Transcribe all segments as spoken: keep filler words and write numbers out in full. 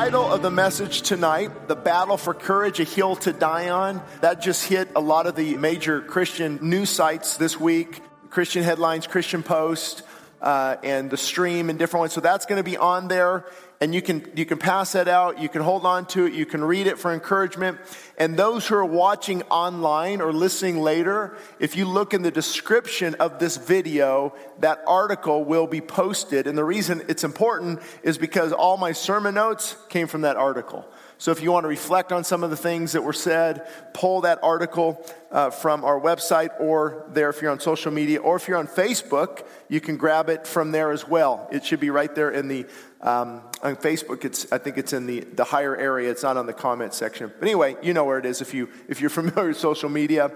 title of the message tonight, The Battle for Courage, A Hill to Die On, that just hit a lot of the major Christian news sites this week, Christian Headlines, Christian Post, uh, and the Stream and different ones. So that's going to be on there, and you can you can pass that out. You can hold on to it. You can read it for encouragement. And those who are watching online or listening later, if you look in the description of this video, that article will be posted. And the reason it's important is because all my sermon notes came from that article. So if you want to reflect on some of the things that were said, pull that article uh, from our website, or there if you're on social media, or if you're on Facebook, you can grab it from there as well. It should be right there in the, um, on Facebook, it's I think it's in the, the higher area. It's not on the comment section. But anyway, you know where it is if, you, if you're familiar with social media.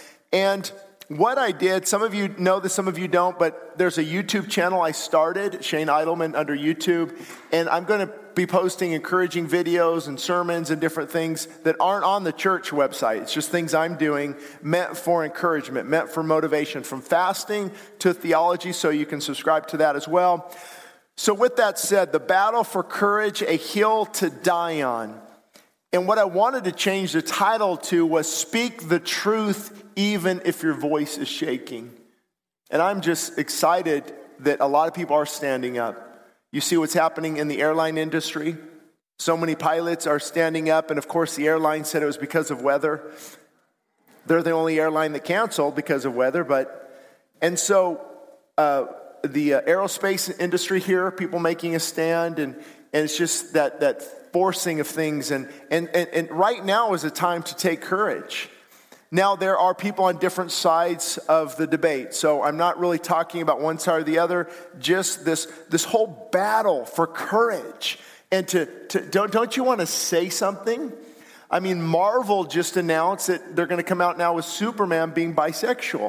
And what I did, some of you know this, some of you don't, but there's a YouTube channel I started, Shane Idleman under YouTube, and I'm going to be posting encouraging videos and sermons and different things that aren't on the church website. It's just things I'm doing meant for encouragement, meant for motivation, from fasting to theology, so you can subscribe to that as well. So with that said, the battle for courage, a hill to die on. And what I wanted to change the title to was Speak the Truth Even If Your Voice is Shaking. And I'm just excited that a lot of people are standing up. You see what's happening in the airline industry. So many pilots are standing up, and of course the airline said it was because of weather. They're the only airline that canceled because of weather, but, and so uh, the uh, aerospace industry here, people making a stand, and, and it's just that, that forcing of things, and, and, and, and right now is a time to take courage. Now, there are people on different sides of the debate, so I'm not really talking about one side or the other, just this, this whole battle for courage. And to, to don't, don't you want to say something? I mean, Marvel just announced that they're going to come out now with Superman being bisexual.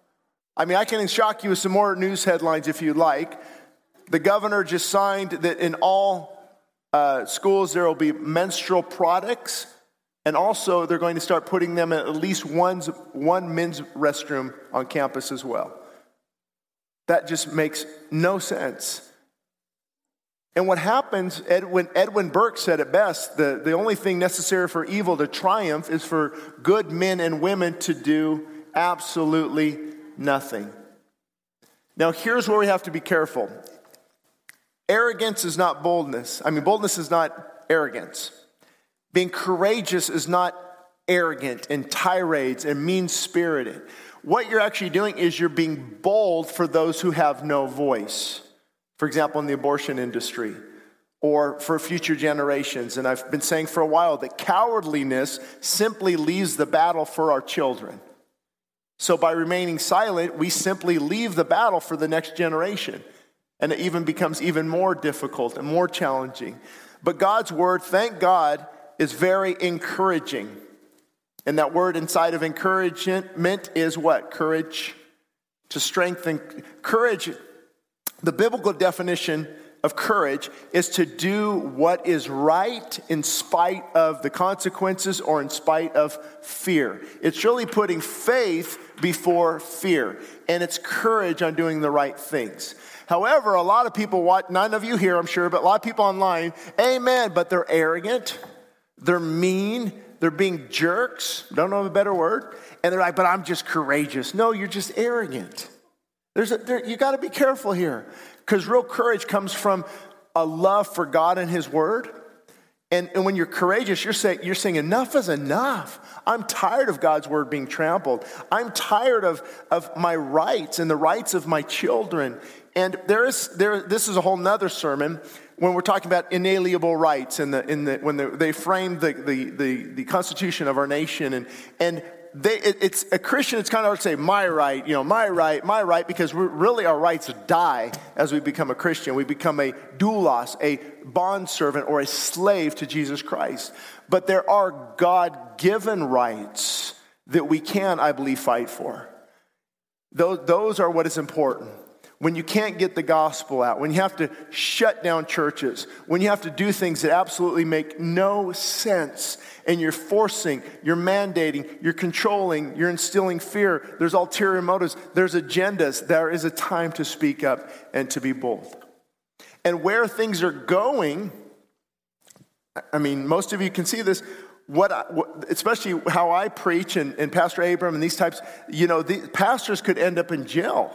I mean, I can shock you with some more news headlines if you'd like. The governor just signed that in all uh, schools there will be menstrual products. And also, they're going to start putting them in at least one's, one men's restroom on campus as well. That just makes no sense. And what happens, Edwin, Edwin Burke said it best, the, the only thing necessary for evil to triumph is for good men and women to do absolutely nothing. Now, here's where we have to be careful. Arrogance is not boldness. I mean, boldness is not arrogance. Being courageous is not arrogant and tirades and mean-spirited. What you're actually doing is you're being bold for those who have no voice. For example, in the abortion industry or for future generations. And I've been saying for a while that cowardliness simply leaves the battle for our children. So by remaining silent, we simply leave the battle for the next generation. And it even becomes even more difficult and more challenging. But God's word, thank God, is very encouraging. And that word inside of encouragement is what? Courage. To strengthen. Courage, the biblical definition of courage is to do what is right in spite of the consequences or in spite of fear. It's really putting faith before fear. And it's courage on doing the right things. However, a lot of people, watch, none of you here, I'm sure, but a lot of people online, amen, but they're arrogant. They're mean. They're being jerks. Don't know a better word. And they're like, but I'm just courageous. No, you're just arrogant. There's a, there, you got to be careful here. Because real courage comes from a love for God and His Word. And, and when you're courageous, you're saying, you're saying enough is enough. I'm tired of God's Word being trampled. I'm tired of, of my rights and the rights of my children. And there is there. This is a whole nother sermon when we're talking about inalienable rights in the in the when the, they framed the, the the the Constitution of our nation, and and they it, it's a Christian. It's kind of hard to say my right, you know, my right, my right, because we're, really our rights die as we become a Christian. We become a doulos, a bondservant or a slave to Jesus Christ. But there are God-given rights that we can, I believe, fight for. Those those are what is important. When you can't get the gospel out, when you have to shut down churches, when you have to do things that absolutely make no sense, and you're forcing, you're mandating, you're controlling, you're instilling fear, there's ulterior motives, there's agendas, there is a time to speak up and to be bold. And where things are going, I mean, most of you can see this. What, I, what especially how I preach and, and Pastor Abram and these types, you know, the pastors could end up in jail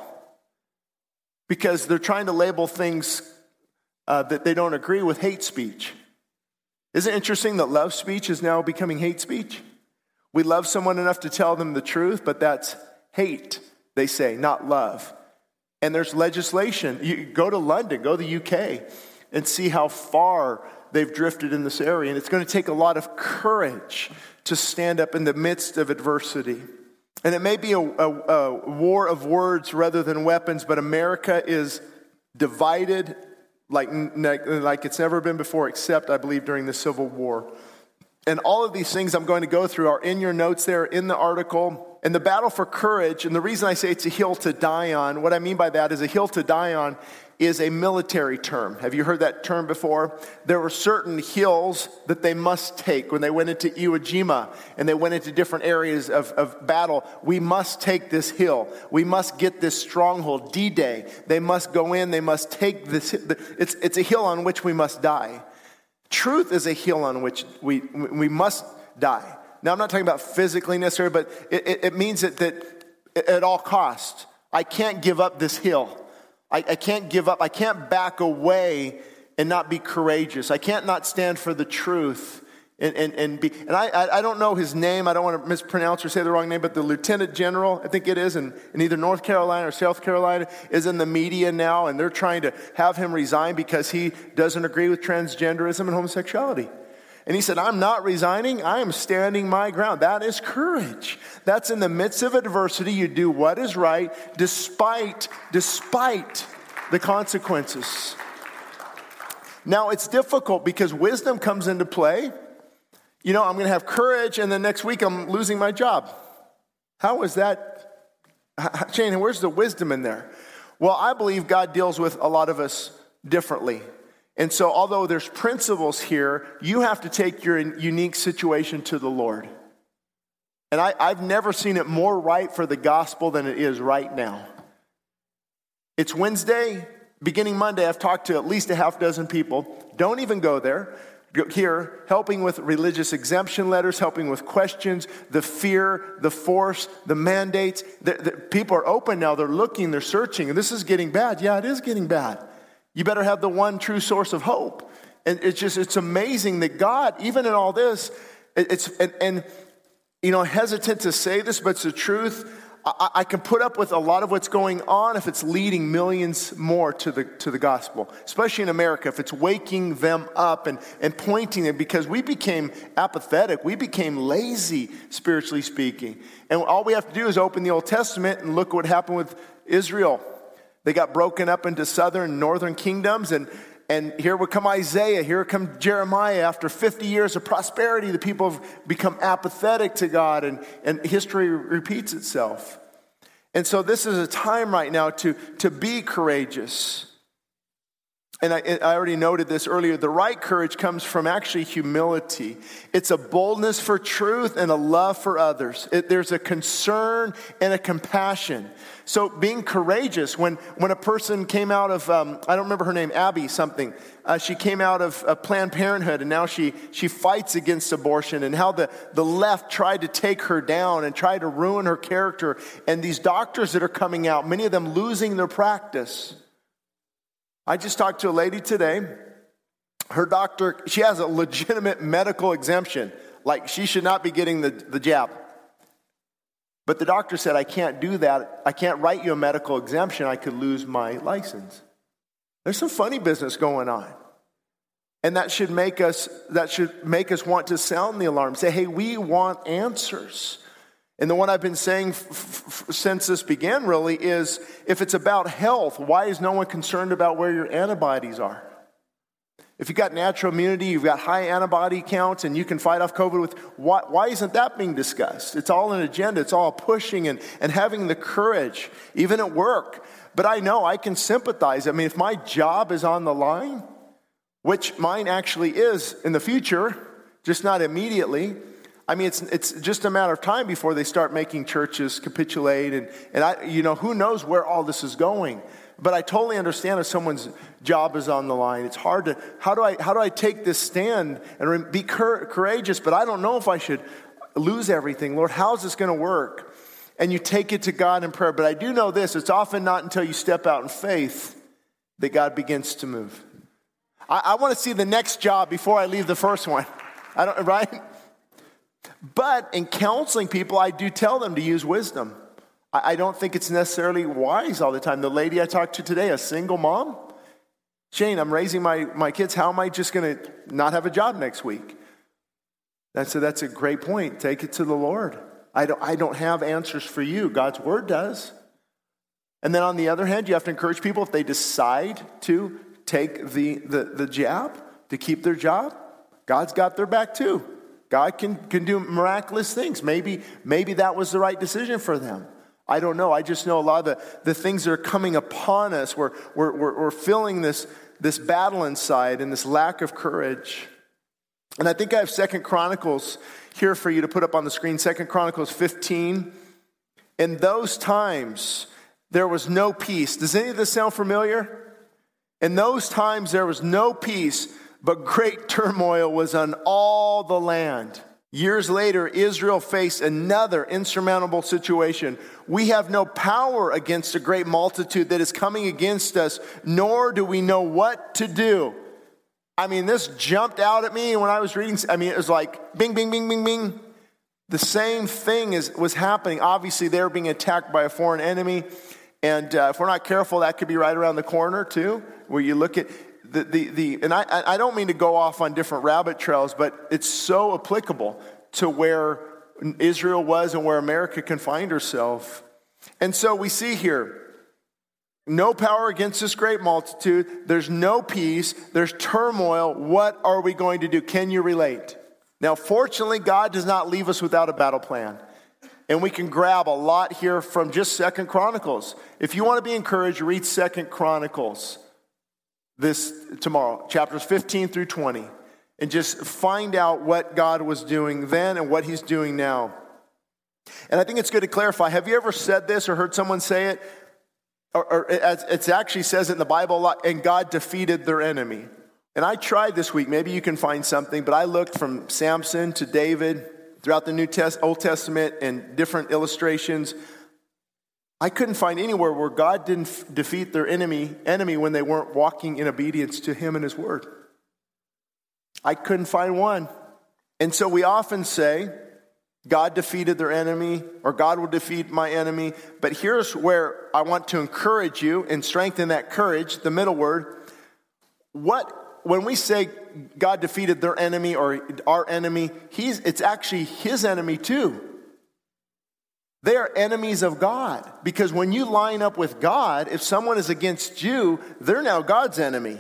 because they're trying to label things uh, that they don't agree with hate speech. Isn't it interesting that love speech is now becoming hate speech? We love someone enough to tell them the truth, but that's hate, they say, not love. And there's legislation. You go to London, go to the U K, and see how far they've drifted in this area. And it's going to take a lot of courage to stand up in the midst of adversity. And it may be a, a, a war of words rather than weapons, but America is divided like, like it's never been before, except, I believe, during the Civil War. And all of these things I'm going to go through are in your notes there, in the article. And the battle for courage, and the reason I say it's a hill to die on, what I mean by that is a hill to die on is a military term. Have you heard that term before? There were certain hills that they must take when they went into Iwo Jima and they went into different areas of, of battle. We must take this hill. We must get this stronghold, D-Day. They must go in. They must take this. It's, it's a hill on which we must die. Truth is a hill on which we, we must die. Now, I'm not talking about physically necessarily, but it, it, it means that, that at all costs, I can't give up this hill. I, I can't give up. I can't back away and not be courageous. I can't not stand for the truth and, and, and be. And I, I I don't know his name. I don't want to mispronounce or say the wrong name, but the Lieutenant General, I think it is, in, in either North Carolina or South Carolina, is in the media now, and they're trying to have him resign because he doesn't agree with transgenderism and homosexuality. And he said, I'm not resigning. I am standing my ground. That is courage. That's in the midst of adversity. You do what is right despite, despite the consequences. Now, it's difficult because wisdom comes into play. You know, I'm going to have courage, and then next week I'm losing my job. How is that? Shane, where's the wisdom in there? Well, I believe God deals with a lot of us differently. And so although there's principles here, you have to take your unique situation to the Lord. And I, I've never seen it more right for the gospel than it is right now. It's Wednesday, beginning Monday, I've talked to at least a half dozen people. Don't even go there. Go here, helping with religious exemption letters, helping with questions, the fear, the force, the mandates. The, the, people are open now. They're looking, they're searching. And this is getting bad. Yeah, it is getting bad. You better have the one true source of hope. And it's just, it's amazing that God, even in all this, it's, and, and you know, hesitant to say this, but it's the truth. I, I can put up with a lot of what's going on if it's leading millions more to the to the gospel, especially in America, if it's waking them up and, and pointing them, because we became apathetic. We became lazy, spiritually speaking. And all we have to do is open the Old Testament and look what happened with Israel. They got broken up into southern and northern kingdoms, and, and here would come Isaiah, here would come Jeremiah. After fifty years of prosperity, the people have become apathetic to God, and, and history repeats itself. And so this is a time right now to, to be courageous. And I, I already noted this earlier. The right courage comes from actually humility. It's a boldness for truth and a love for others. It, there's a concern and a compassion. So being courageous, when, when a person came out of, um, I don't remember her name, Abby something. Uh, she came out of uh, Planned Parenthood, and now she, she fights against abortion, and how the, the left tried to take her down and try to ruin her character. And these doctors that are coming out, many of them losing their practice. I just talked to a lady today. Her doctor, she has a legitimate medical exemption. Like, she should not be getting the, the jab. But the doctor said, I can't do that. I can't write you a medical exemption. I could lose my license. There's some funny business going on. And that should make us, that should make us want to sound the alarm. Say, hey, we want answers. And the one I've been saying f- f- since this began really is, if it's about health, why is no one concerned about where your antibodies are? If you've got natural immunity, you've got high antibody counts, and you can fight off COVID with, why, why isn't that being discussed? It's all an agenda. It's all pushing and, and having the courage, even at work. But I know I can sympathize. I mean, if my job is on the line, which mine actually is in the future, just not immediately, I mean, it's it's just a matter of time before they start making churches capitulate. And, and I, you know, who knows where all this is going. But I totally understand if someone's job is on the line. It's hard to, how do I, how do I take this stand and be cur- courageous, but I don't know if I should lose everything. Lord, how's this going to work? And you take it to God in prayer. But I do know this, it's often not until you step out in faith that God begins to move. I, I want to see the next job before I leave the first one. I don't, right? But in counseling people, I do tell them to use wisdom. I don't think it's necessarily wise all the time. The lady I talked to today, a single mom, Shane, I'm raising my, my kids. How am I just going to not have a job next week? I said, that's a great point. Take it to the Lord. I don't, I don't have answers for you. God's word does. And then on the other hand, you have to encourage people if they decide to take the, the, the jab to keep their job, God's got their back too. God can, can do miraculous things. Maybe, maybe that was the right decision for them. I don't know. I just know a lot of the, the things that are coming upon us. We're, we're, we're, we're feeling this, this battle inside and this lack of courage. And I think I have Second Chronicles here for you to put up on the screen. Second Chronicles fifteen. In those times, there was no peace. Does any of this sound familiar? In those times, there was no peace, but great turmoil was on all the land. Years later, Israel faced another insurmountable situation. We have no power against a great multitude that is coming against us, nor do we know what to do. I mean, this jumped out at me when I was reading. I mean, it was like bing, bing, bing, bing, bing. The same thing is, was happening. Obviously, they were being attacked by a foreign enemy. And uh, if we're not careful, that could be right around the corner too, where you look at The, the, the, and I, I don't mean to go off on different rabbit trails, but it's so applicable to where Israel was and where America can find herself. And so we see here, no power against this great multitude. There's no peace. There's turmoil. What are we going to do? Can you relate? Now, fortunately, God does not leave us without a battle plan. And we can grab a lot here from just Second Chronicles. If you want to be encouraged, read Second Chronicles this tomorrow, chapters fifteen through twenty, and just find out what God was doing then and what he's doing now. And I think it's good to clarify. Have you ever said this or heard someone say it? Or, or it actually says it in the Bible a lot, and God defeated their enemy. And I tried this week, maybe you can find something, but I looked from Samson to David throughout the New Test, Old Testament and different illustrations. I couldn't find anywhere where God didn't f- defeat their enemy, enemy when they weren't walking in obedience to him and his word. I couldn't find one. And so we often say, God defeated their enemy, or God will defeat my enemy. But here's where I want to encourage you and strengthen that courage, the middle word. What, when we say God defeated their enemy or our enemy, he's, it's actually his enemy too. They are enemies of God, because when you line up with God, if someone is against you, they're now God's enemy.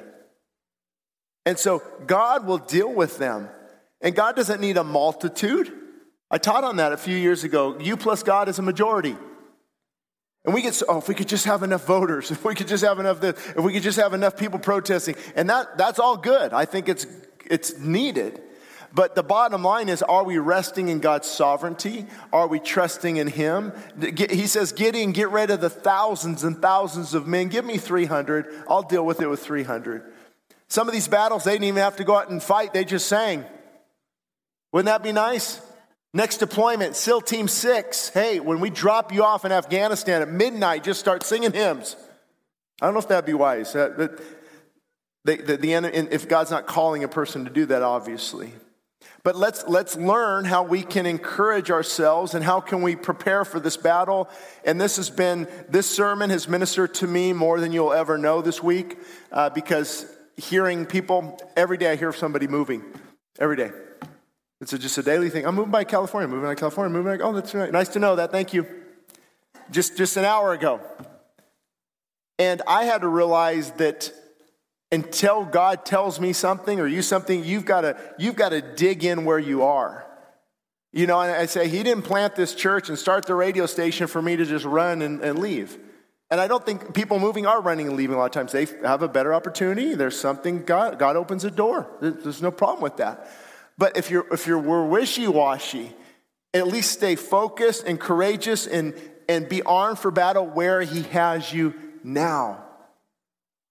And so God will deal with them. And God doesn't need a multitude. I taught on that a few years ago. You plus God is a majority. And we get, so, oh, if we could just have enough voters, if we could just have enough this, if we could just have enough people protesting. And that that's all good. I think it's it's needed. But the bottom line is, are we resting in God's sovereignty? Are we trusting in him? He says, Gideon, get rid of the thousands and thousands of men. Give me three hundred. I'll deal with it with three hundred. Some of these battles, they didn't even have to go out and fight. They just sang. Wouldn't that be nice? Next deployment, SEAL Team six. Hey, when we drop you off in Afghanistan at midnight, just start singing hymns. I don't know if that'd be wise. But the, the, the, if God's not calling a person to do that, obviously. But let's let's learn how we can encourage ourselves and how can we prepare for this battle. And this has been, this sermon has ministered to me more than you'll ever know this week, uh, because hearing people, every day I hear somebody moving, every day. It's a, just a daily thing. I'm moving by California, moving by California, moving by, oh, that's right. Nice to know that, thank you. Just, just an hour ago. And I had to realize that until God tells me something or you something, you've got to you've got to dig in where you are. You know, and I say, he didn't plant this church and start the radio station for me to just run and, and leave. And I don't think people moving are running and leaving a lot of times. They have a better opportunity. There's something, God, God opens a door. There's no problem with that. But if you're if you're we're wishy-washy, at least stay focused and courageous and, and be armed for battle where he has you now.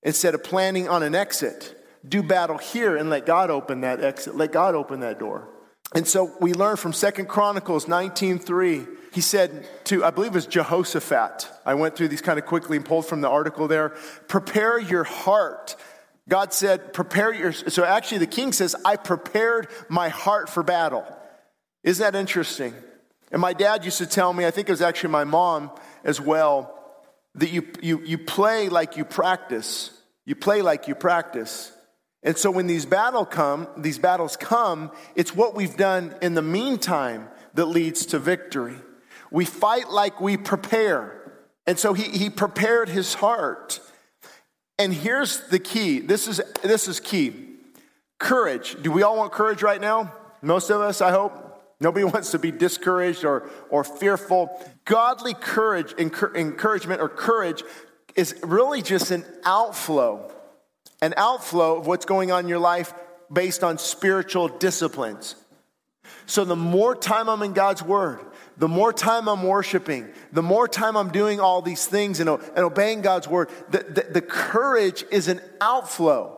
instead of planning on an exit. Do battle here and let God open that exit. Let God open that door. And so we learn from Second Chronicles nineteen three. He said to, I believe it was Jehoshaphat. I went through these kind of quickly and pulled from the article there. Prepare your heart. God said, prepare your, so actually the king says, I prepared my heart for battle. Isn't that interesting? And my dad used to tell me, I think it was actually my mom as well, that you, you, you play like you practice. You play like you practice. And so when these battle come, these battles come, it's what we've done in the meantime that leads to victory. We fight like we prepare. And so he, he prepared his heart. And here's the key. This is, this is key. Courage. Do we all want courage right now? Most of us, I hope. Nobody wants to be discouraged or, or fearful. Godly courage, encouragement or courage is really just an outflow. An outflow of what's going on in your life based on spiritual disciplines. So the more time I'm in God's word, the more time I'm worshiping, the more time I'm doing all these things and, and obeying God's word, the, the, the courage is an outflow.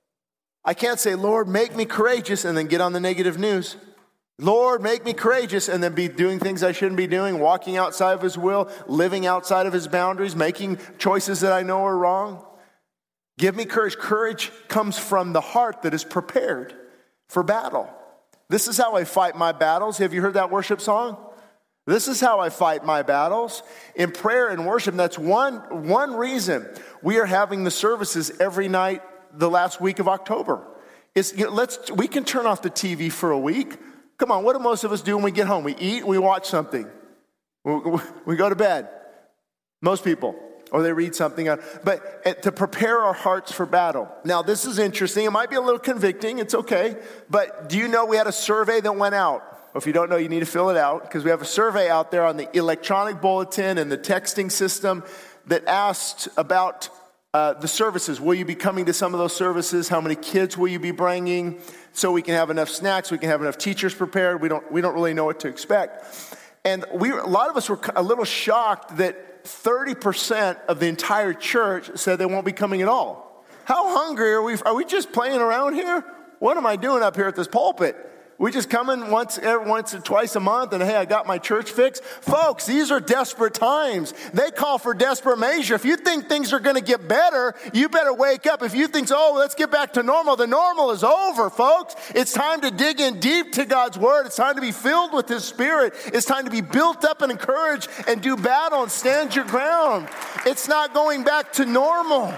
I can't say, Lord, make me courageous, and then get on the negative news. Lord, make me courageous, and then be doing things I shouldn't be doing, walking outside of his will, living outside of his boundaries, making choices that I know are wrong. Give me courage. Courage comes from the heart that is prepared for battle. This is how I fight my battles. Have you heard that worship song? This is how I fight my battles. In prayer and worship, that's one, one reason we are having the services every night the last week of October. Is, you know, let's, we can turn off the T V for a week. Come on, what do most of us do when we get home? We eat, we watch something. We, we go to bed. Most people. Or they read something. But to prepare our hearts for battle. Now, this is interesting. It might be a little convicting. It's okay. But do you know we had a survey that went out? Well, if you don't know, you need to fill it out. Because we have a survey out there on the electronic bulletin and the texting system that asked about uh, the services. Will you be coming to some of those services? How many kids will you be bringing? So we can have enough snacks. We can have enough teachers prepared. We don't, we don't really know what to expect. And we, a lot of us were a little shocked that thirty percent of the entire church said they won't be coming at all. How hungry are we? Are we just playing around here? What am I doing up here at this pulpit? We just coming once, once or twice a month and, hey, I got my church fixed? Folks, these are desperate times. They call for desperate measure. If you think things are going to get better, you better wake up. If you think, oh, let's get back to normal, the normal is over, folks. It's time to dig in deep to God's word. It's time to be filled with his spirit. It's time to be built up and encouraged and do battle and stand your ground. It's not going back to normal.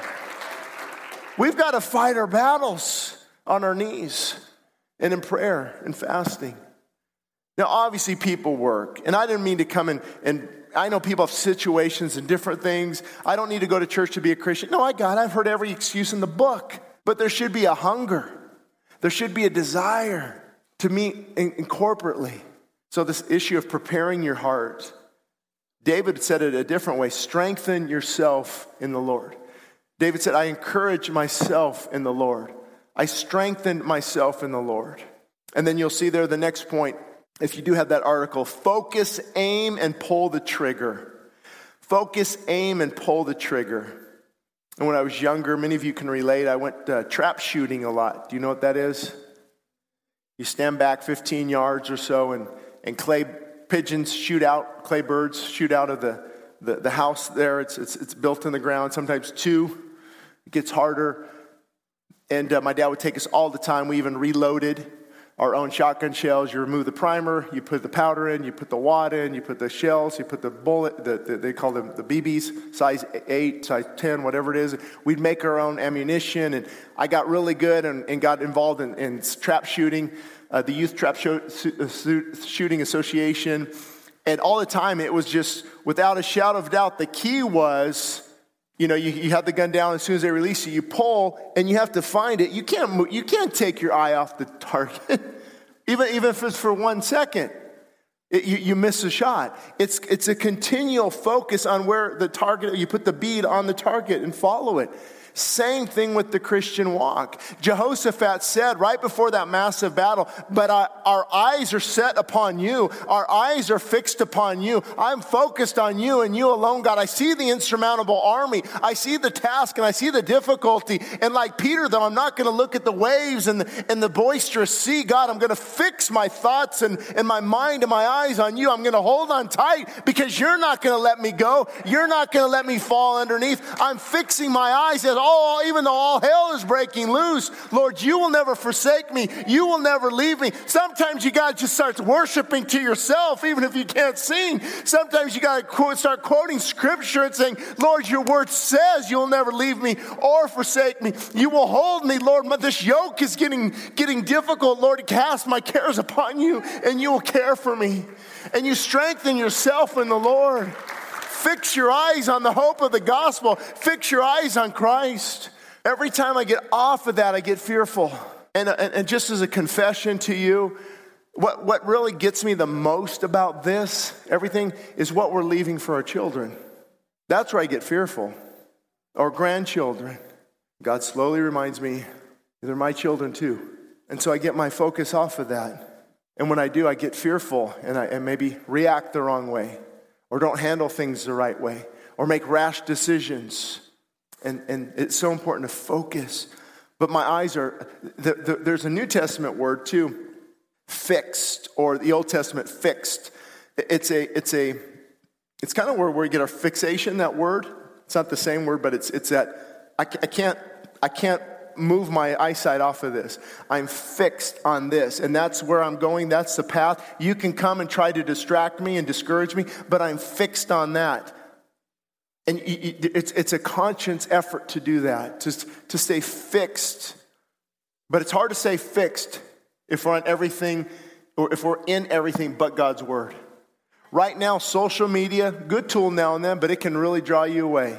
We've got to fight our battles on our knees. And in prayer and fasting. Now, obviously, people work. And I didn't mean to come in and I know people have situations and different things. I don't need to go to church to be a Christian. No, I got it. I've heard every excuse in the book. But there should be a hunger. There should be a desire to meet in, in corporately. So this issue of preparing your heart. David said it a different way. Strengthen yourself in the Lord. David said, I encourage myself in the Lord. I strengthened myself in the Lord. And then you'll see there the next point, if you do have that article, focus, aim, and pull the trigger. Focus, aim, and pull the trigger. And when I was younger, many of you can relate, I went uh, trap shooting a lot. Do you know what that is? You stand back fifteen yards or so, and, and clay pigeons shoot out, clay birds shoot out of the, the, the house there. It's, it's, it's built in the ground, sometimes two. It gets harder. And uh, my dad would take us all the time. We even reloaded our own shotgun shells. You remove the primer, you put the powder in, you put the wad in, you put the shells, you put the bullet, the, the, they call them the B Bs, size eight, size ten, whatever it is. We'd make our own ammunition. And I got really good and, and got involved in, in trap shooting, uh, the Youth Trap Show, Shooting Association. And all the time it was just, without a shadow of doubt, the key was, you know, you, you have the gun down, as soon as they release it, you pull, and you have to find it. You can't move, you can't take your eye off the target, even, even if it's for one second. It, you, you miss a shot. It's, it's a continual focus on where the target, you put the bead on the target and follow it. Same thing with the Christian walk. Jehoshaphat said right before that massive battle, but our, our eyes are set upon you. Our eyes are fixed upon you. I'm focused on you and you alone, God. I see the insurmountable army. I see the task and I see the difficulty. And like Peter, though, I'm not going to look at the waves and the, and the boisterous sea. God, I'm going to fix my thoughts and, and my mind and my eyes on you. I'm going to hold on tight because you're not going to let me go. You're not going to let me fall underneath. I'm fixing my eyes as all, even though all hell is breaking loose. Lord, you will never forsake me. You will never leave me. Sometimes you got to just start worshiping to yourself, even if you can't sing. Sometimes you got to quote, start quoting scripture and saying, Lord, your word says you'll never leave me or forsake me. You will hold me, Lord. This yoke is getting, getting difficult. Lord, cast my cares upon you and you will care for me. And you strengthen yourself in the Lord. Fix your eyes on the hope of the gospel. Fix your eyes on Christ. Every time I get off of that, I get fearful. And, and, and just as a confession to you, what, what really gets me the most about this, everything, is what we're leaving for our children. That's where I get fearful. Or grandchildren. God slowly reminds me, they're my children too. And so I get my focus off of that. And when I do, I get fearful and I and maybe react the wrong way. Or don't handle things the right way, or make rash decisions. And, and it's so important to focus. But my eyes are, the, the, there's a New Testament word too, fixed, or the Old Testament fixed. It's a, it's a, it's kind of where we get our fixation, that word. It's not the same word, but it's, it's that, I, I can't, I can't move my eyesight off of this. I'm fixed on this, and that's where I'm going. That's the path. You can come and try to distract me and discourage me, but I'm fixed on that. And it's it's a conscious effort to do that, to, to stay fixed. But it's hard to stay fixed if we're on everything, or if we're in everything but God's word. Right now, social media, good tool now and then, but it can really draw you away.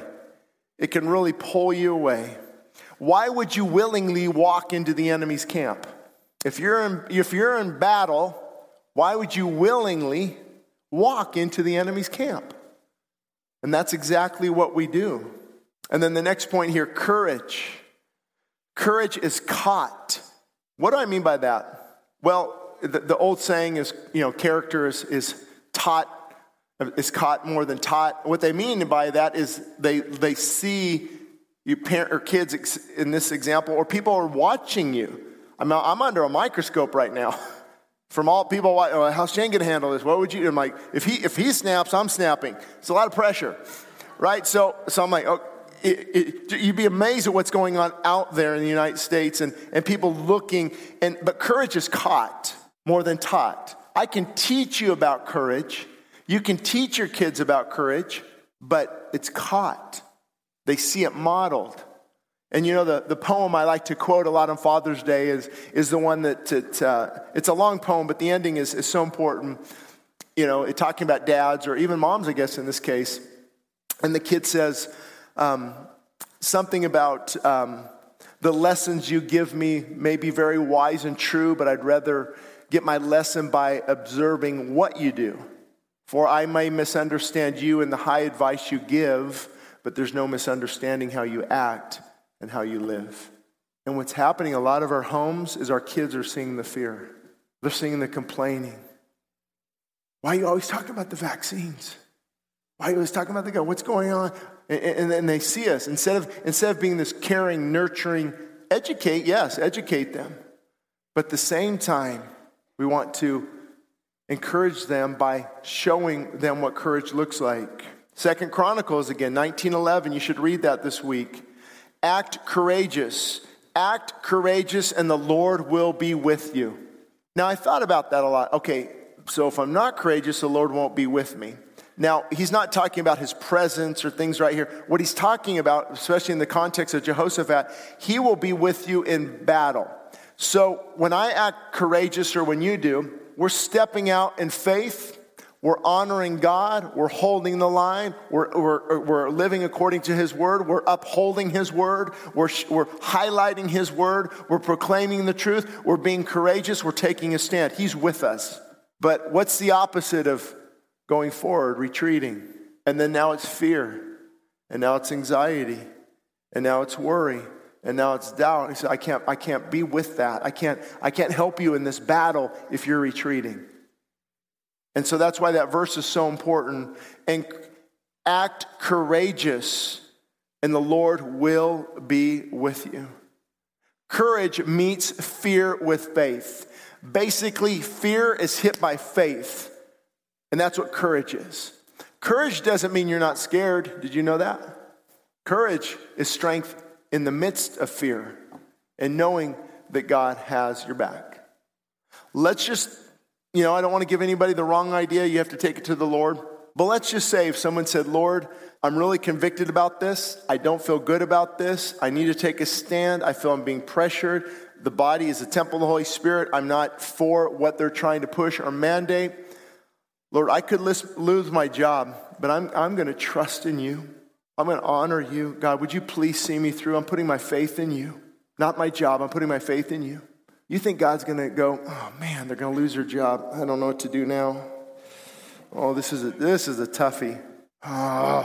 It can really pull you away. Why would you willingly walk into the enemy's camp? If you're in, if you're in battle, why would you willingly walk into the enemy's camp? And that's exactly what we do. And then the next point here, courage. Courage is caught. What do I mean by that? Well, the, the old saying is, you know, character is, is taught, is caught more than taught. What they mean by that is they they see you parent or kids in this example, or people are watching you. I'm I'm under a microscope right now. From all people, oh, how's Shane gonna handle this? What would you? I'm like, if he if he snaps, I'm snapping. It's a lot of pressure, right? So so I'm like, oh, it, it, you'd be amazed at what's going on out there in the United States, and and people looking. And but courage is caught more than taught. I can teach you about courage. You can teach your kids about courage, but it's caught. They see it modeled. And you know, the, the poem I like to quote a lot on Father's Day is, is the one that, it, uh, it's a long poem, but the ending is, is so important. You know, it, talking about dads, or even moms, I guess, in this case. And the kid says um, something about um, the lessons you give me may be very wise and true, but I'd rather get my lesson by observing what you do. For I may misunderstand you and the high advice you give, but there's no misunderstanding how you act and how you live. And what's happening in a lot of our homes is our kids are seeing the fear. They're seeing the complaining. Why are you always talking about the vaccines? Why are you always talking about the gun? What's going on? And then they see us. Instead of, instead of being this caring, nurturing, educate, yes, educate them. But at the same time, we want to encourage them by showing them what courage looks like. Second Chronicles, again, nineteen eleven, you should read that this week. Act courageous. Act courageous, and the Lord will be with you. Now, I thought about that a lot. Okay, so if I'm not courageous, the Lord won't be with me. Now, he's not talking about his presence or things right here. What he's talking about, especially in the context of Jehoshaphat, he will be with you in battle. So when I act courageous, or when you do, we're stepping out in faith. We're honoring God. We're holding the line. We're, we're, we're living according to his word. We're upholding his word. We're, we're highlighting his word. We're proclaiming the truth. We're being courageous. We're taking a stand. He's with us. But what's the opposite of going forward? Retreating. And then now it's fear. And now it's anxiety. And now it's worry. And now it's doubt. He said, I can't, I can't be with that. I can't, I can't help you in this battle if you're retreating. And so that's why that verse is so important. And act courageous, and the Lord will be with you. Courage meets fear with faith. Basically, fear is hit by faith. And that's what courage is. Courage doesn't mean you're not scared. Did you know that? Courage is strength in the midst of fear and knowing that God has your back. Let's just, you know, I don't want to give anybody the wrong idea. You have to take it to the Lord. But let's just say if someone said, Lord, I'm really convicted about this. I don't feel good about this. I need to take a stand. I feel I'm being pressured. The body is a temple of the Holy Spirit. I'm not for what they're trying to push or mandate. Lord, I could lose my job, but I'm, I'm going to trust in you. I'm going to honor you. God, would you please see me through? I'm putting my faith in you. Not my job. I'm putting my faith in you. You think God's going to go, oh man, they're going to lose their job. I don't know what to do now. Oh, this is a, this is a toughie. Oh.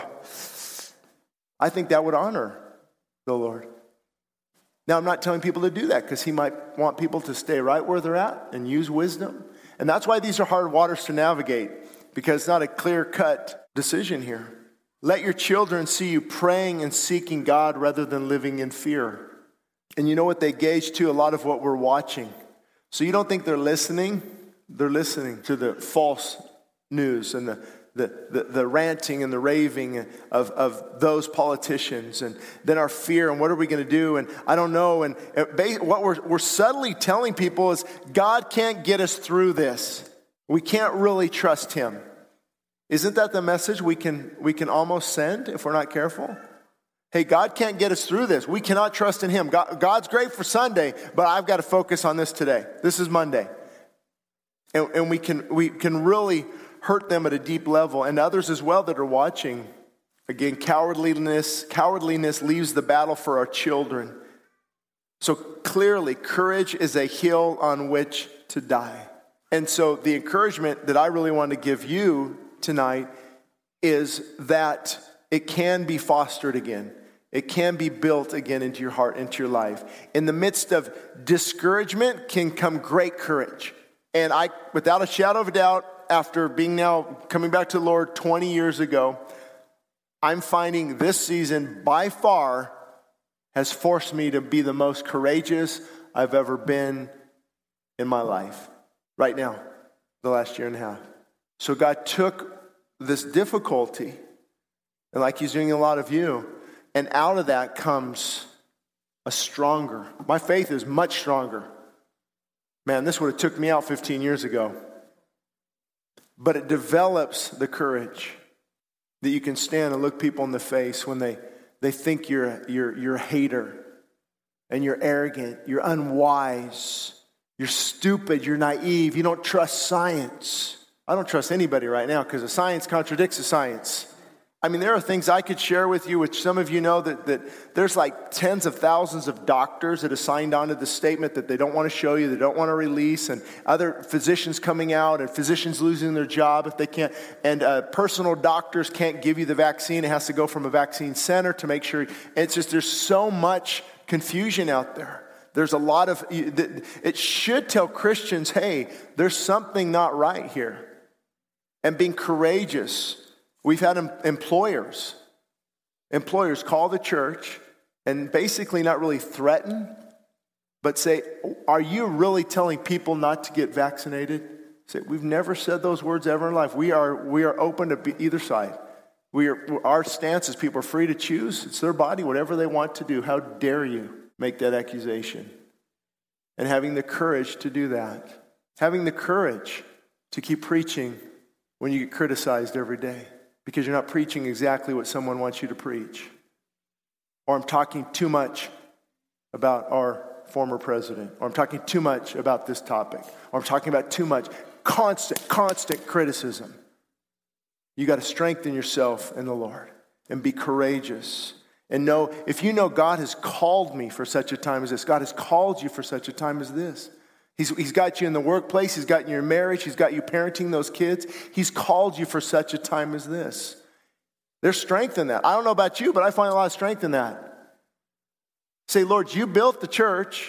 I think that would honor the Lord. Now, I'm not telling people to do that because he might want people to stay right where they're at and use wisdom. And that's why these are hard waters to navigate, because it's not a clear-cut decision here. Let your children see you praying and seeking God rather than living in fear. And you know what they gauge to? A lot of what we're watching. So you don't think they're listening? They're listening to the false news and the, the, the, the ranting and the raving of, of those politicians. And then our fear and what are we going to do? And I don't know. And what we're, we're subtly telling people is God can't get us through this. We can't really trust him. Isn't that the message we can we can almost send if we're not careful? Hey, God can't get us through this. We cannot trust in him. God, God's great for Sunday, but I've got to focus on this today. This is Monday. And, and we can we can really hurt them at a deep level, and others as well that are watching. Again, cowardliness, cowardliness leaves the battle for our children. So clearly, courage is a hill on which to die. And so the encouragement that I really want to give you tonight is that it can be fostered again. It can be built again into your heart, into your life. In the midst of discouragement can come great courage. And I, without a shadow of a doubt, after being now coming back to the Lord twenty years ago, I'm finding this season by far has forced me to be the most courageous I've ever been in my life. Right now, the last year and a half. So God took this difficulty, and like he's doing a lot of you, and out of that comes a stronger. My faith is much stronger. Man, this would have took me out fifteen years ago. But it develops the courage that you can stand and look people in the face when they, they think you're, you're, you're a hater, and you're arrogant, you're unwise, you're stupid, you're naive, you don't trust science. I don't trust anybody right now because the science contradicts the science. I mean, there are things I could share with you, which some of you know that, that there's like tens of thousands of doctors that have signed on to the statement that they don't want to show you, they don't want to release, and other physicians coming out and physicians losing their job if they can't, and uh, personal doctors can't give you the vaccine. It has to go from a vaccine center to make sure. It's just there's so much confusion out there. There's a lot of, it should tell Christians, hey, there's something not right here. And being courageous. We've had employers, employers call the church and basically not really threaten, but say, are you really telling people not to get vaccinated? Say, we've never said those words ever in life. We are we are open to either side. We are our stance is people are free to choose. It's their body, whatever they want to do. How dare you make that accusation? And having the courage to do that. Having the courage to keep preaching when you get criticized every day because you're not preaching exactly what someone wants you to preach. Or I'm talking too much about our former president. Or I'm talking too much about this topic. Or I'm talking about too much. Constant, constant criticism. You got to strengthen yourself in the Lord and be courageous. And know, if you know God has called me for such a time as this, God has called you for such a time as this. He's, he's got you in the workplace. He's got you in your marriage. He's got you parenting those kids. He's called you for such a time as this. There's strength in that. I don't know about you, but I find a lot of strength in that. Say, Lord, you built the church.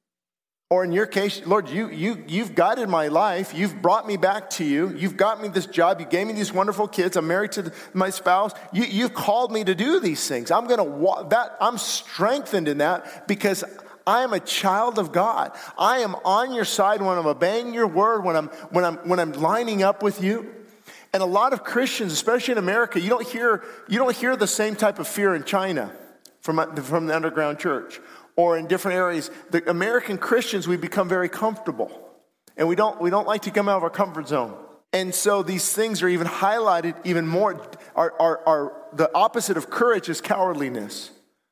Or in your case, Lord, you, you, you've guided my life. You've brought me back to you. You've got me this job. You gave me these wonderful kids. I'm married to the, my spouse. You, you've called me to do these things. I'm going to wa- that. I'm strengthened in that because I am a child of God. I am on your side when I'm obeying your word, when I'm when I'm when I'm lining up with you. And a lot of Christians, especially in America, you don't hear you don't hear the same type of fear in China from from the underground church. Or in different areas, the American Christians, we become very comfortable. And we don't we don't like to come out of our comfort zone. And so these things are even highlighted even more. Are, are, are the opposite of courage is cowardliness.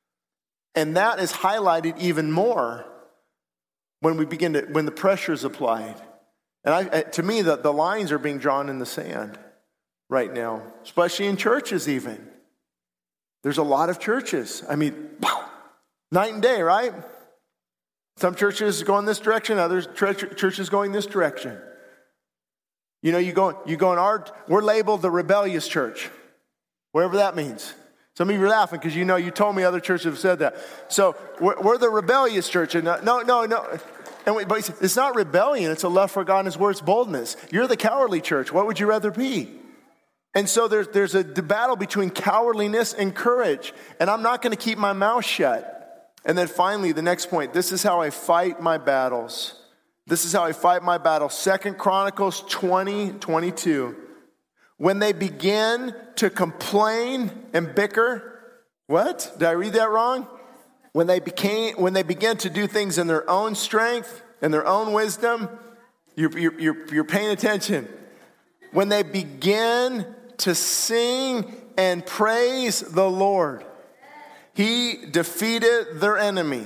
And that is highlighted even more when we begin to, when the pressure is applied. And I, to me, the, the lines are being drawn in the sand right now, especially in churches even. There's a lot of churches. I mean, night and day, right? Some churches go in this direction, others churches going this direction. You know, you go, you go in our, we're labeled the rebellious church, whatever that means. Some of you are laughing because you know you told me other churches have said that. So we're, we're the rebellious church, and no, no, no. And we, but it's not rebellion; it's a love for God and His word's boldness. You're the cowardly church. What would you rather be? And so there's there's a battle between cowardliness and courage, and I'm not going to keep my mouth shut. And then finally, the next point, this is how I fight my battles. This is how I fight my battles. Second Chronicles twenty, twenty-two. When they begin to complain and bicker, what? Did I read that wrong? When they became, when they begin to do things in their own strength and their own wisdom, you're, you're, you're, you're paying attention. When they begin to sing and praise the Lord, He defeated their enemy.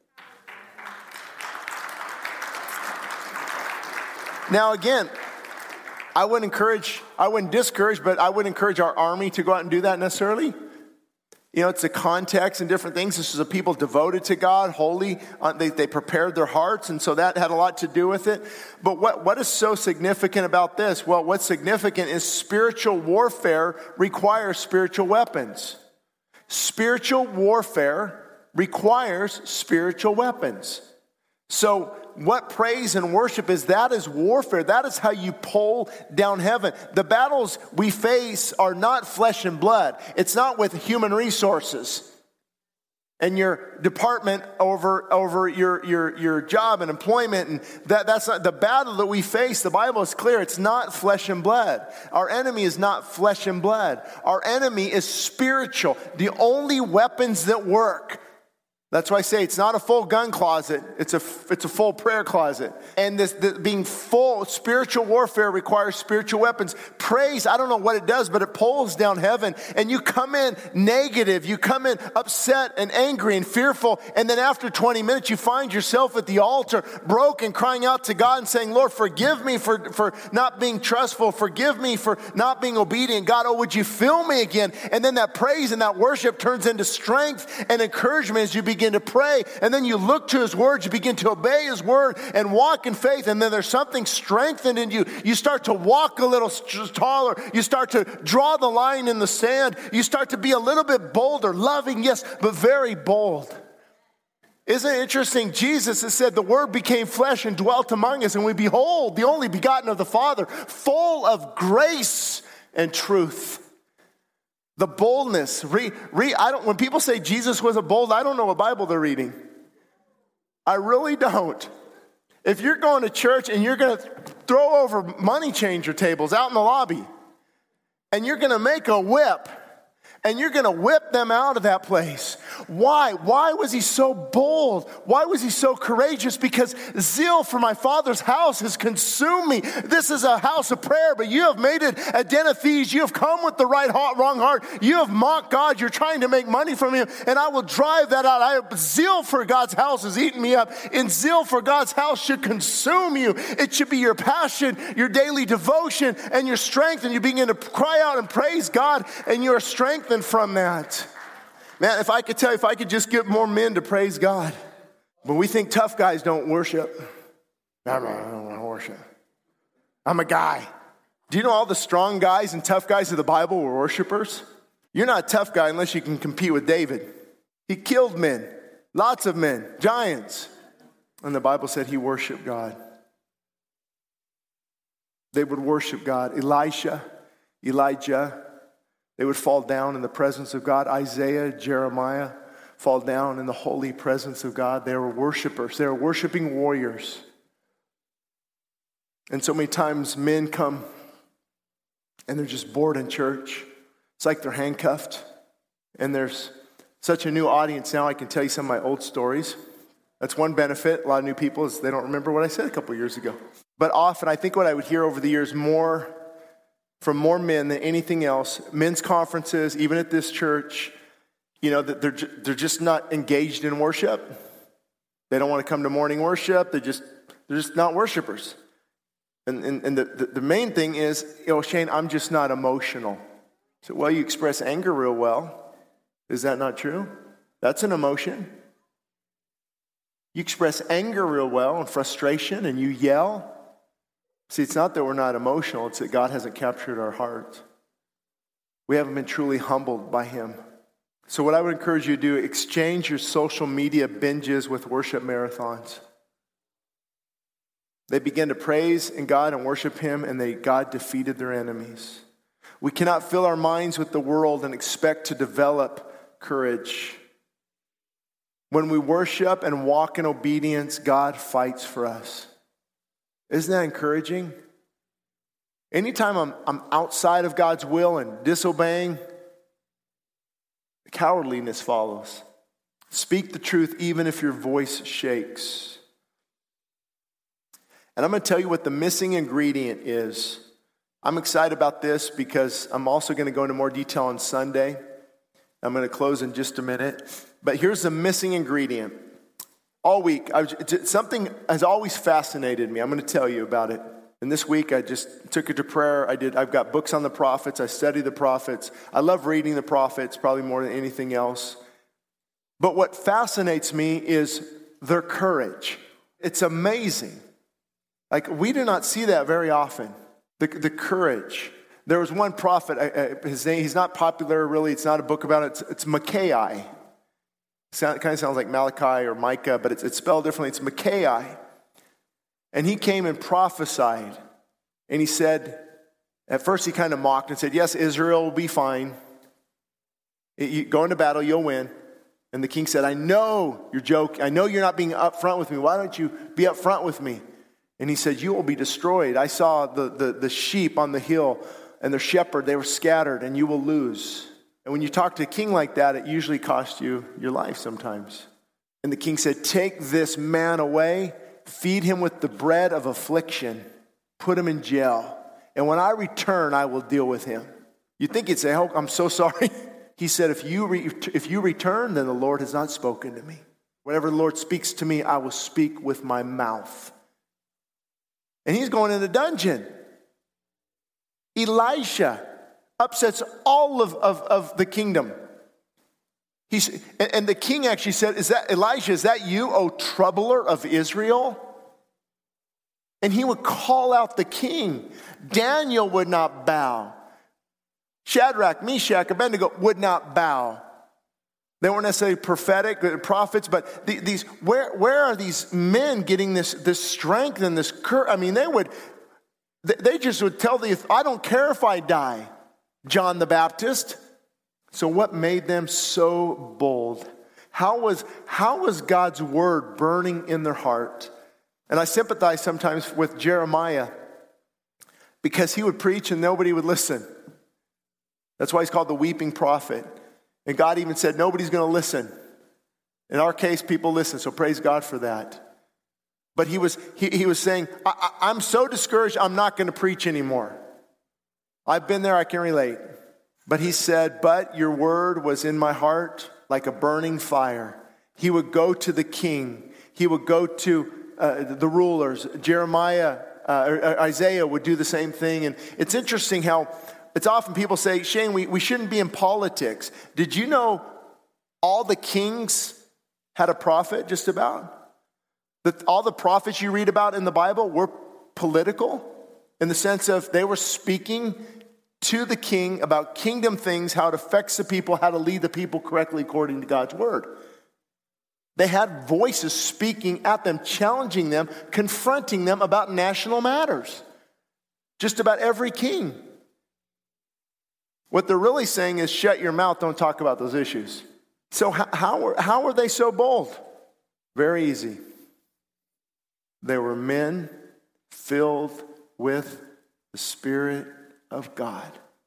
Now again, I wouldn't encourage, I wouldn't discourage, but I wouldn't encourage our army to go out and do that necessarily. You know, it's the context and different things. This is a people devoted to God, holy. Uh, they, they prepared their hearts, and so that had a lot to do with it. But what, what is so significant about this? Well, what's significant is spiritual warfare requires spiritual weapons. Spiritual warfare requires spiritual weapons. So what praise and worship is, that is warfare. That is how you pull down heaven. The battles we face are not flesh and blood. It's not with human resources and your department over, over your, your, your job and employment. And that, that's not the battle that we face. The Bible is clear. It's not flesh and blood. Our enemy is not flesh and blood. Our enemy is spiritual. The only weapons that work. That's why I say it's not a full gun closet. It's a, it's a full prayer closet. And this, this being full, spiritual warfare requires spiritual weapons. Praise, I don't know what it does, but it pulls down heaven. And you come in negative. You come in upset and angry and fearful. And then after twenty minutes, you find yourself at the altar, broken, crying out to God and saying, Lord, forgive me for, for not being trustful. Forgive me for not being obedient. God, oh, would you fill me again? And then that praise and that worship turns into strength and encouragement as you begin to pray, and then you look to His word, you begin to obey His word and walk in faith, and then there's something strengthened in you. You start to walk a little taller. You start to draw the line in the sand. You start to be a little bit bolder, loving, yes, but very bold. Isn't it interesting? Jesus has said the word became flesh and dwelt among us, and we behold the only begotten of the Father, full of grace and truth. The boldness. Re, re, I don't, when people say Jesus was a bold, I don't know what Bible they're reading. I really don't. If you're going to church and you're going to throw over money changer tables out in the lobby, and you're going to make a whip, and you're going to whip them out of that place. Why? Why was He so bold? Why was He so courageous? Because zeal for my Father's house has consumed me. This is a house of prayer, but you have made it a den of thieves. You have come with the right heart, wrong heart. You have mocked God. You're trying to make money from Him, and I will drive that out. I, zeal for God's house has eaten me up, and zeal for God's house should consume you. It should be your passion, your daily devotion, and your strength, and you begin to cry out and praise God, and you are strengthened from that. Man, if I could tell you, if I could just get more men to praise God. But we think tough guys don't worship. I don't, I don't want to worship. I'm a guy. Do you know all the strong guys and tough guys of the Bible were worshipers? You're not a tough guy unless you can compete with David. He killed men. Lots of men, giants. And the Bible said he worshiped God. They would worship God. Elisha, Elijah, they would fall down in the presence of God. Isaiah, Jeremiah, fall down in the holy presence of God. They were worshipers. They were worshiping warriors. And so many times men come and they're just bored in church. It's like they're handcuffed. And there's such a new audience now, I can tell you some of my old stories. That's one benefit. A lot of new people is they don't remember what I said a couple years ago. But often, I think what I would hear over the years more from more men than anything else, men's conferences, even at this church, you know, that they're they're just not engaged in worship. They don't want to come to morning worship. They just they're just not worshipers. And and, and the, the the main thing is, you know, Shane, I'm just not emotional. So, well, you express anger real well. Is that not true? That's an emotion. You express anger real well and frustration, and you yell. See, it's not that we're not emotional. It's that God hasn't captured our heart. We haven't been truly humbled by him. So what I would encourage you to do, exchange your social media binges with worship marathons. They began to praise in God and worship him, and they God defeated their enemies. We cannot fill our minds with the world and expect to develop courage. When we worship and walk in obedience, God fights for us. Isn't that encouraging? Anytime I'm, I'm outside of God's will and disobeying, cowardliness follows. Speak the truth even if your voice shakes. And I'm going to tell you what the missing ingredient is. I'm excited about this because I'm also going to go into more detail on Sunday. I'm going to close in just a minute. But here's the missing ingredient. All week, I was, something has always fascinated me. I'm going to tell you about it. And this week, I just took it to prayer. I did. I've got books on the prophets. I study the prophets. I love reading the prophets, probably more than anything else. But what fascinates me is their courage. It's amazing. Like, we do not see that very often. The, the courage. There was one prophet, uh, his name, he's not popular really. It's not a book about it. It's, it's Micaiah. It kind of sounds like Malachi or Micah, but it's, it's spelled differently. It's Micaiah. And he came and prophesied. And he said, at first he kind of mocked and said, yes, Israel will be fine. You go into battle, you'll win. And the king said, I know you're joking. I know you're not being upfront with me. Why don't you be upfront with me? And he said, you will be destroyed. I saw the, the, the sheep on the hill and their shepherd, they were scattered, and you will lose. And when you talk to a king like that, it usually costs you your life sometimes. And the king said, take this man away, feed him with the bread of affliction, put him in jail. And when I return, I will deal with him. You'd think he'd say, oh, I'm so sorry. He said, if you, re- if you return, then the Lord has not spoken to me. Whatever the Lord speaks to me, I will speak with my mouth. And he's going in the dungeon. Elisha upsets all of, of, of the kingdom. He's, and, and the king actually said, is that Elijah, is that you, O troubler of Israel? And he would call out the king. Daniel would not bow. Shadrach, Meshach, Abednego would not bow. They weren't necessarily prophetic prophets, but the, these where where are these men getting this this strength and this courage? I mean, they would they just would tell the I don't care if I die, John the Baptist. So what made them so bold? How was how was God's word burning in their heart? And I sympathize sometimes with Jeremiah because he would preach and nobody would listen. That's why he's called the weeping prophet. And God even said, nobody's going to listen. In our case, people listen, so praise God for that. But he was he, he was saying, I, I, I'm so discouraged, I'm not going to preach anymore. I've been there, I can relate. But he said, but your word was in my heart like a burning fire. He would go to the king. He would go to uh, the rulers. Jeremiah, uh, Isaiah would do the same thing. And it's interesting how it's often people say, Shane, we, we shouldn't be in politics. Did you know all the kings had a prophet just about? That all the prophets you read about in the Bible were political in the sense of they were speaking to the king about kingdom things, how it affects the people, how to lead the people correctly according to God's word. They had voices speaking at them, challenging them, confronting them about national matters. Just about every king. What they're really saying is shut your mouth, don't talk about those issues. So how, how, were, how were they so bold? Very easy. They were men filled with the Spirit of God.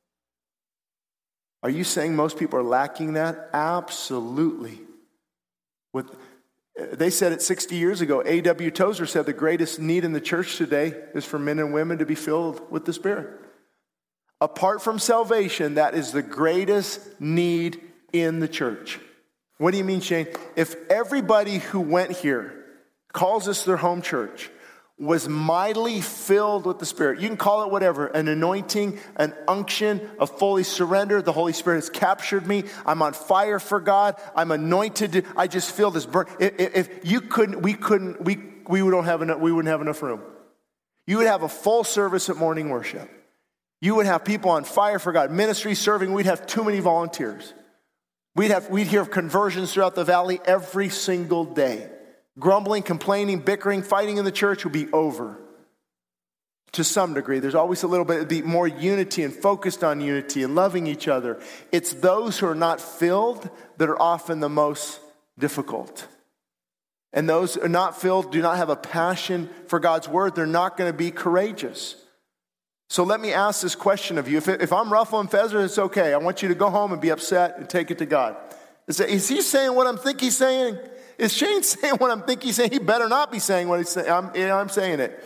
Are you saying most people are lacking that? Absolutely. With, they said it sixty years ago. A W Tozer said the greatest need in the church today is for men and women to be filled with the Spirit. Apart from salvation, that is the greatest need in the church. What do you mean, Shane? If everybody who went here, calls this their home church, was mightily filled with the Spirit. You can call it whatever, an anointing, an unction, a fully surrender. The Holy Spirit has captured me. I'm on fire for God. I'm anointed. To, I just feel this burn. If, if you couldn't, we couldn't, we we don't have enough. We wouldn't have enough room. You would have a full service at morning worship. You would have people on fire for God, ministry serving. We'd have too many volunteers. We'd have we'd hear of conversions throughout the valley every single day. Grumbling, complaining, bickering, fighting in the church would be over to some degree. There's always a little bit, it'd be more unity and focused on unity and loving each other. It's those who are not filled that are often the most difficult. And those who are not filled do not have a passion for God's word. They're not going to be courageous. So let me ask this question of you. If, if I'm ruffling feathers, it's okay. I want you to go home and be upset and take it to God. Is, that, is he saying what I'm think he's saying? Is Shane saying what I'm thinking he's saying? He better not be saying what he's saying. I'm, you know, I'm saying it.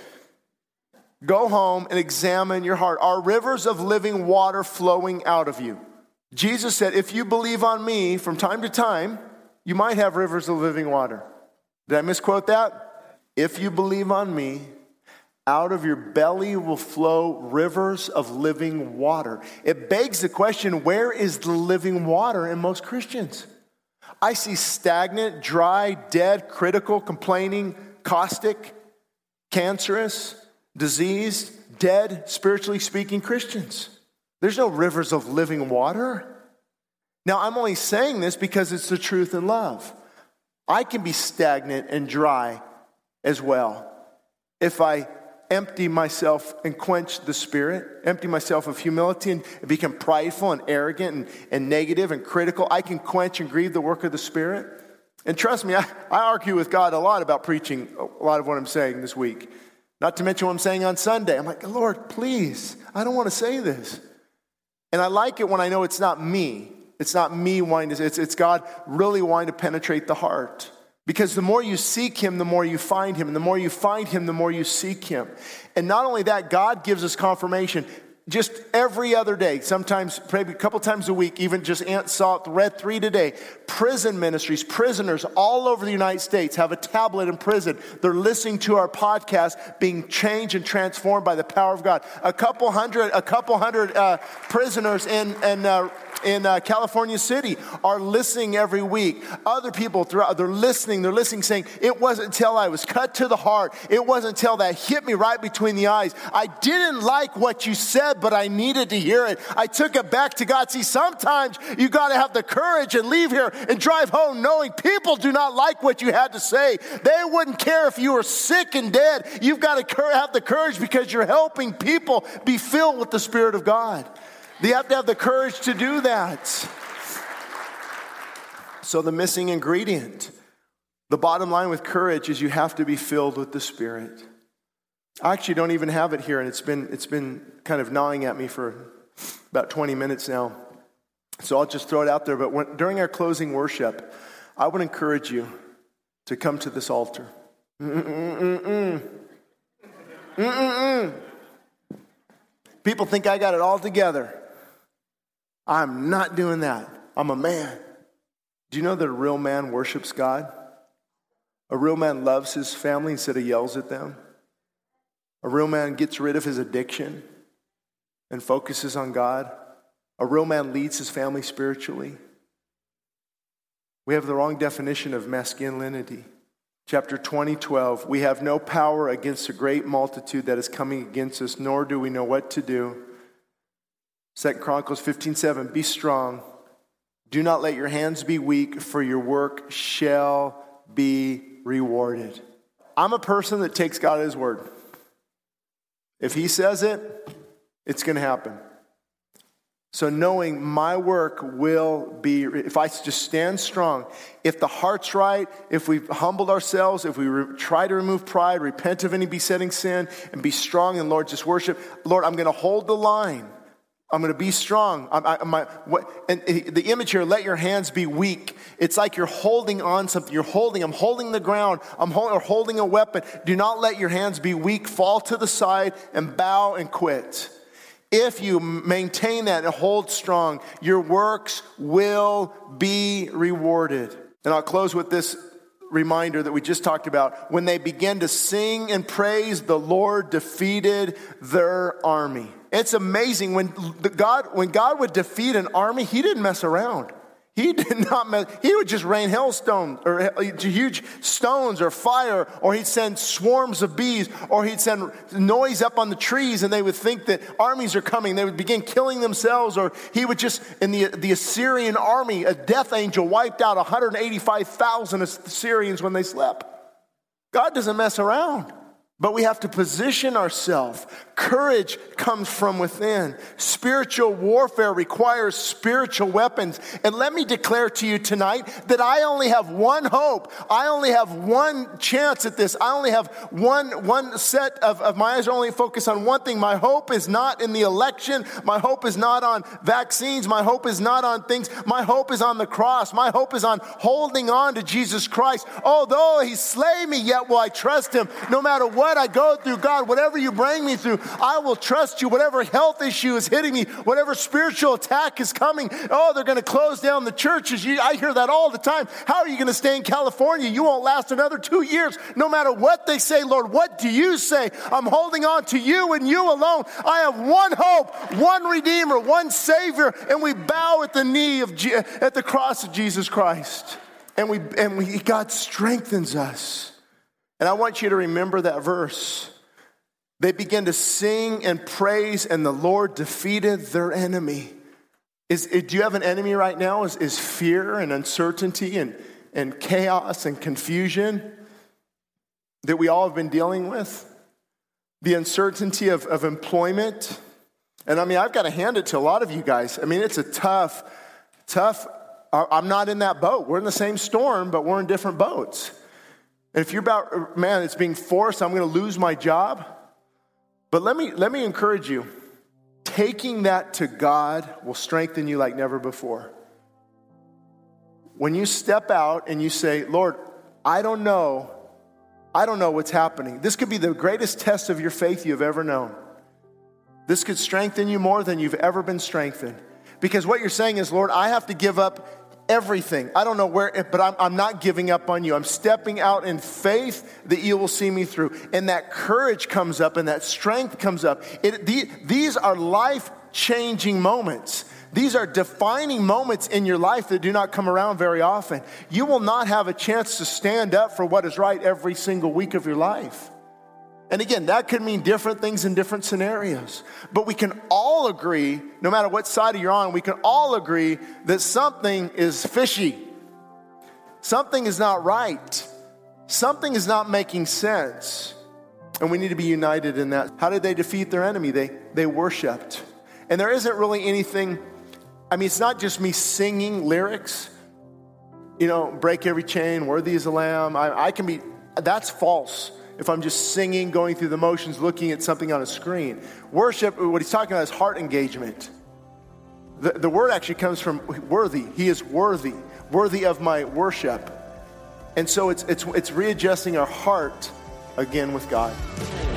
Go home and examine your heart. Are rivers of living water flowing out of you? Jesus said, if you believe on me from time to time, you might have rivers of living water. Did I misquote that? If you believe on me, out of your belly will flow rivers of living water. It begs the question, where is the living water in most Christians? I see stagnant, dry, dead, critical, complaining, caustic, cancerous, diseased, dead, spiritually speaking Christians. There's no rivers of living water. Now, I'm only saying this because it's the truth in love. I can be stagnant and dry as well if I empty myself and quench the Spirit, empty myself of humility and become prideful and arrogant and, and negative and critical. I can quench and grieve the work of the Spirit. And trust me, I, I argue with God a lot about preaching a lot of what I'm saying this week. Not to mention what I'm saying on Sunday. I'm like, Lord, please, I don't want to say this. And I like it when I know it's not me. It's not me wanting to, it's, it's God really wanting to penetrate the heart. Because the more you seek him, the more you find him. And the more you find him, the more you seek him. And not only that, God gives us confirmation just every other day, sometimes maybe a couple times a week, even just Aunt saw read three today. Prison ministries, prisoners all over the United States have a tablet in prison. They're listening to our podcast, being changed and transformed by the power of God. A couple hundred, a couple hundred uh, prisoners in in uh, in uh, California City are listening every week. Other people throughout, they're listening, they're listening, saying, it wasn't until I was cut to the heart. It wasn't until that hit me right between the eyes. I didn't like what you said, but I needed to hear it. I took it back to God. See, sometimes you got to have the courage and leave here and drive home knowing people do not like what you had to say. They wouldn't care if you were sick and dead. You've got to have the courage because you're helping people be filled with the Spirit of God. You have to have the courage to do that. So the missing ingredient, the bottom line with courage is you have to be filled with the Spirit. I actually don't even have it here, and it's been it's been kind of gnawing at me for about twenty minutes now. So I'll just throw it out there. But when, during our closing worship, I would encourage you to come to this altar. Mm-mm-mm-mm. Mm-mm-mm. People think I got it all together. I'm not doing that. I'm a man. Do you know that a real man worships God? A real man loves his family instead of yells at them. A real man gets rid of his addiction and focuses on God. A real man leads his family spiritually. We have the wrong definition of masculinity. Chapter twenty, twelve, we have no power against a great multitude that is coming against us, nor do we know what to do. Second Chronicles fifteen, seven, be strong. Do not let your hands be weak, for your work shall be rewarded. I'm a person that takes God at his word. If he says it, it's going to happen. So knowing my work will be, if I just stand strong, if the heart's right, if we've humbled ourselves, if we re- try to remove pride, repent of any besetting sin, and be strong in Lord, just worship. Lord, I'm going to hold the line. I'm going to be strong. I'm, I, my, what, and the image here, let your hands be weak. It's like you're holding on something. You're holding, I'm holding the ground. I'm hold, or holding a weapon. Do not let your hands be weak. Fall to the side and bow and quit. If you maintain that and hold strong, your works will be rewarded. And I'll close with this reminder that we just talked about. When they began to sing and praise, the Lord defeated their army. It's amazing when the God when God would defeat an army, he didn't mess around. He did not mess. He would just rain hailstones or huge stones or fire, or he'd send swarms of bees, or he'd send noise up on the trees, and they would think that armies are coming. They would begin killing themselves, or he would just, in the, the Assyrian army, a death angel wiped out one hundred eighty-five thousand Assyrians when they slept. God doesn't mess around. But we have to position ourselves. Courage comes from within. Spiritual warfare requires spiritual weapons. And let me declare to you tonight that I only have one hope. I only have one chance at this. I only have one, one set of, of my eyes are only focused on one thing. My hope is not in the election. My hope is not on vaccines. My hope is not on things. My hope is on the cross. My hope is on holding on to Jesus Christ. Although he slay me, yet will I trust him. No matter what I go through, God, whatever you bring me through, I will trust you. Whatever health issue is hitting me, whatever spiritual attack is coming, oh, they're going to close down the churches. You, I hear that all the time. How are you going to stay in California? You won't last another two years. No matter what they say, Lord, what do you say? I'm holding on to you and you alone. I have one hope, one Redeemer, one Savior, and we bow at the knee of Je- at the cross of Jesus Christ. And we and we God strengthens us. And I want you to remember that verse. They began to sing and praise, and the Lord defeated their enemy. Is, do you have an enemy right now? Is, is fear and uncertainty and, and chaos and confusion that we all have been dealing with? The uncertainty of, of employment. And I mean, I've got to hand it to a lot of you guys. I mean, it's a tough, tough, I'm not in that boat. We're in the same storm, but we're in different boats. And if you're about, man, it's being forced, I'm going to lose my job. But let me let me encourage you. Taking that to God will strengthen you like never before. When you step out and you say, Lord, I don't know. I don't know what's happening. This could be the greatest test of your faith you've ever known. This could strengthen you more than you've ever been strengthened. Because what you're saying is, Lord, I have to give up everything. I don't know where, but I'm, I'm not giving up on you. I'm stepping out in faith that you will see me through. And that courage comes up and that strength comes up. It, the, these are life-changing moments. These are defining moments in your life that do not come around very often. You will not have a chance to stand up for what is right every single week of your life. And again, that could mean different things in different scenarios. But we can all agree, no matter what side you're on, we can all agree that something is fishy. Something is not right. Something is not making sense. And we need to be united in that. How did they defeat their enemy? They, they worshiped. And there isn't really anything, I mean, it's not just me singing lyrics. You know, break every chain, worthy is the Lamb. I, I can be, that's false. If I'm just singing, going through the motions, looking at something on a screen. Worship, what he's talking about is heart engagement. The, the word actually comes from worthy. He is worthy, worthy of my worship. And so it's, it's, it's readjusting our heart again with God.